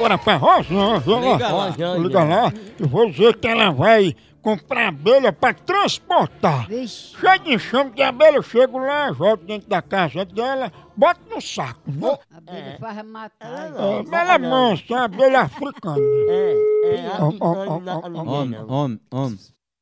agora pra Rosângela. Liga lá. Eu vou dizer que ela vai comprar abelha pra transportar. Cheio de enxame de abelha, eu chego lá, jogo dentro da casa dela, boto no saco, né? A abelha faz matar. Ela é mansa, é abelha africana. Homem.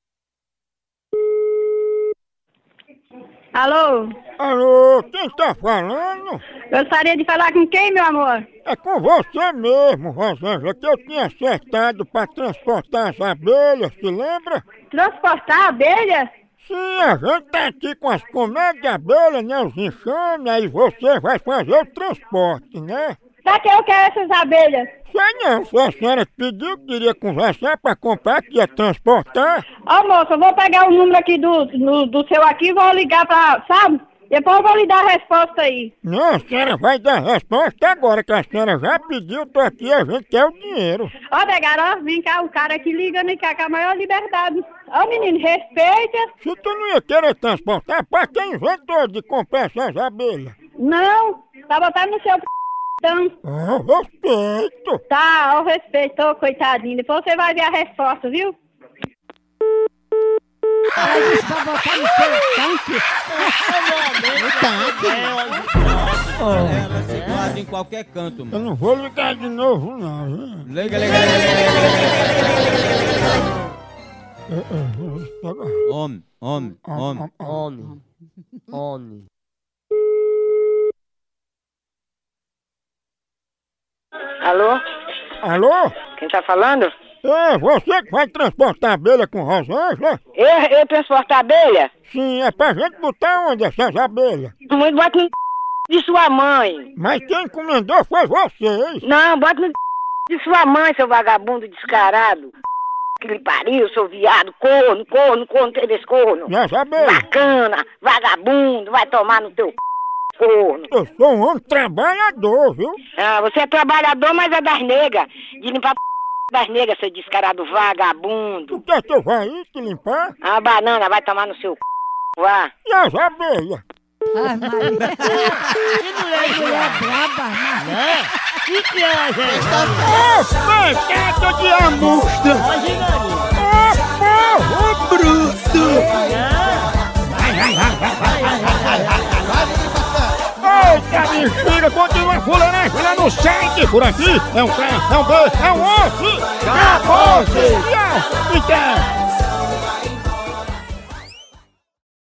Alô? Alô, quem tá falando? Gostaria de falar com quem, meu amor? É com você mesmo, Rosângela, que eu tinha acertado pra transportar as abelhas, se lembra? Transportar abelha? Sim, a gente tá aqui com as colmeias de abelha, né, os enxames, aí você vai fazer o transporte, né? Pra que eu quero essas abelhas? Sei não, foi a senhora que pediu que queria conversar pra comprar, que ia transportar. Ó, moça, eu vou pegar o número aqui do seu aqui e vou ligar pra, sabe? Depois eu vou lhe dar a resposta aí. Não, a senhora vai dar a resposta agora, que a senhora já pediu, tô aqui, a gente quer o dinheiro. Ó, Negara, ó, vem cá, o cara aqui ligando cá com a maior liberdade. Ó, menino, respeita. Se tu não ia querer transportar, pra quem inventou de comprar essas abelhas? Não, tá botando no seu então. Respeito. Tá, ó, respeitou, coitadinho. Depois você vai ver a resposta, viu? Ela disse pra botar no seu tanque. Ela se guarda em qualquer canto, Eu mano. não vou ligar de novo, não, viu? Liga. Homem. Alô? Alô? Quem tá falando? É, você que vai transportar abelha com Rosângela? Eu transportar abelha? Sim, é pra gente botar onde essas abelhas? Muito bota no de sua mãe. Mas quem encomendou foi vocês. Não, bota no de sua mãe, seu vagabundo descarado. Que lhe pariu, seu viado, corno, tem desse corno. E as abelhas? Bacana, vagabundo, vai tomar no teu corno. Eu sou um homem trabalhador, viu? Ah, você é trabalhador, mas é das negas. De limpar das negas, seu descarado vagabundo. Tu quer que eu vá aí te limpar? A banana vai tomar no seu vá. E as abelhas? Ai, Maria. Que mulher braba, Maria. Que é, gente? Pecado de amostra! Porro bruto! Eita, bexiga, continua fuleiragem lá no site por aqui. É um K, é um B, é um osso! Acabou-se! Tchau!